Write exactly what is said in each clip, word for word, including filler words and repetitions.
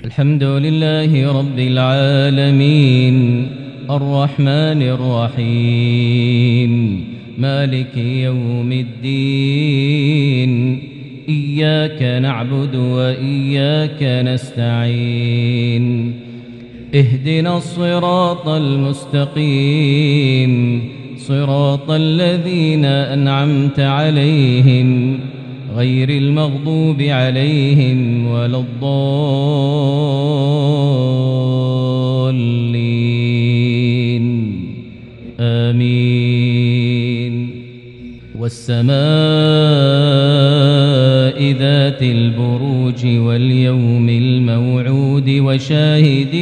الحمد لله رب العالمين الرحمن الرحيم مالك يوم الدين إياك نعبد وإياك نستعين اهدنا الصراط المستقيم صراط الذين أنعمت عليهم غير المغضوب عليهم ولا الضالين آمين والسماء ذات البروج واليوم الموعود وشاهد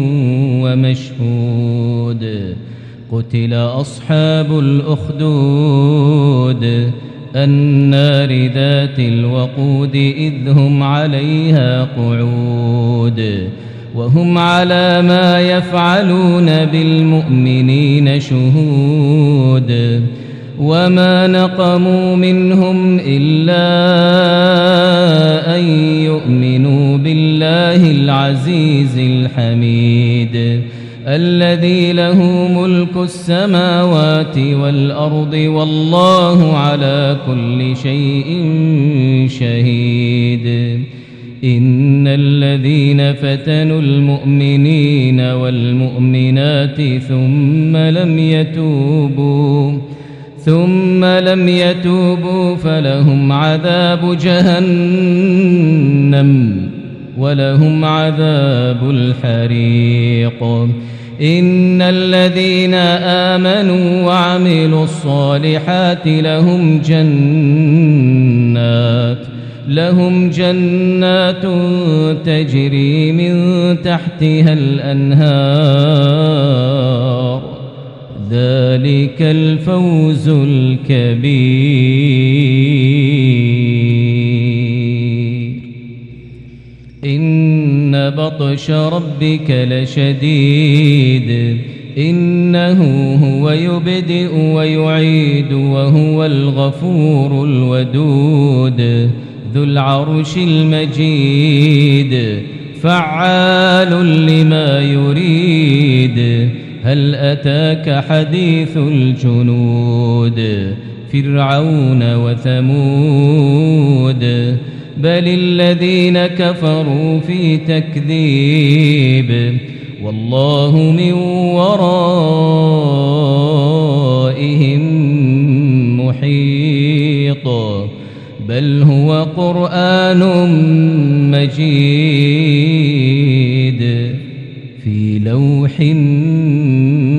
ومشهود قتل أصحاب الأخدود النار ذات الوقود إذ هم عليها قعود وهم على ما يفعلون بالمؤمنين شهود وما نقموا منهم إلا أن يؤمنوا بالله العزيز الحميد الذي له ملك السماوات والأرض والله على كل شيء شهيد إن الذين فتنوا المؤمنين والمؤمنات ثم لم يتوبوا ثم لم يتوبوا فلهم عذاب جهنم ولهم عذاب الحريق إن الذين آمنوا وعملوا الصالحات لهم جنات لهم جنات تجري من تحتها الأنهار ذلك الفوز الكبير إن بطش ربك لشديد إنه هو يبدئ ويعيد وهو الغفور الودود ذو العرش المجيد فعال لما يريد هل أتاك حديث الجنود فرعون وثمود بل الذين كفروا في تكذيب والله من ورائهم محيط بل هو قرآن مجيد في لوح